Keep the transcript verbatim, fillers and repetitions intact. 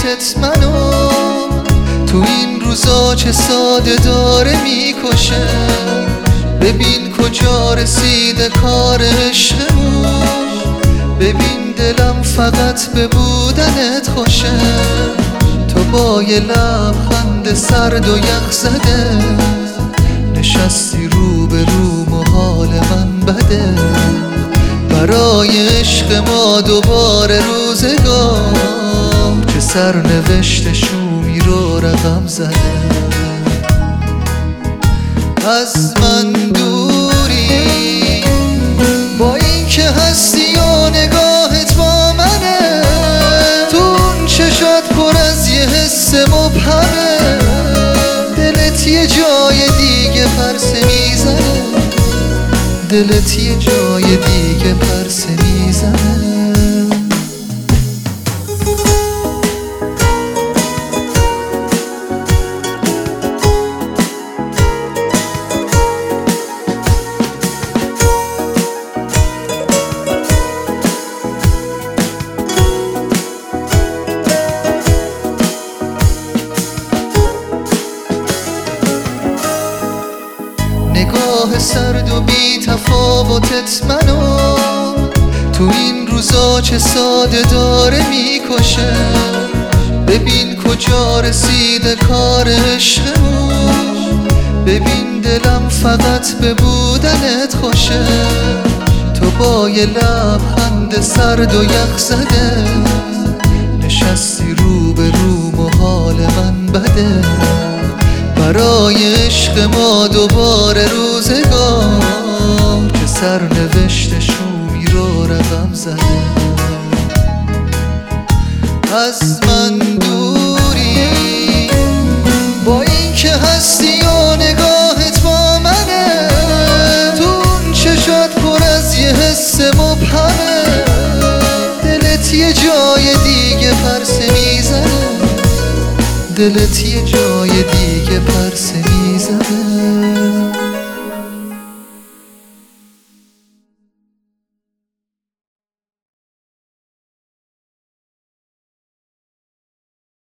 تفاوتت منو تو این روزا چه ساده داره میکشه. ببین کجا رسیده کار عشقمون، ببین دلم فقط به بودنت خوشه. تو با یه لبخند سرد و یخ زده نشستی رو به رو و حال من بده. برای عشق ما دوباره روزگار چه سرنوشت شومی رو رقم زده. از من دوری با این که هستی و نگاهت با منه، تو اون چشات پر از یه حس مبهمه. دلت یه جای دیگه پرسه میزنه، دلت یه جای دیگه پرسه میزنه. نگاه سرد و بی تفاوتت منو تو این روزا چه ساده داره میکشه. ببین کجا رسیده کار عشقمون، ببین دلم فقط به بودنت خوشه. تو با یه لبخند سرد و یخ زده نشستی رو به رو و حال من بده. برای عشق ما دوباره روزگار چه سرنوشت شومی رو رقم زده. از من دوری با این که هستی و نگاهت با منه، تو اون چشات پر از یه حس مبهمه. دلت یه جای دیگه پرسه میزنه، دلت یه جای دیگه پرسه میزنه.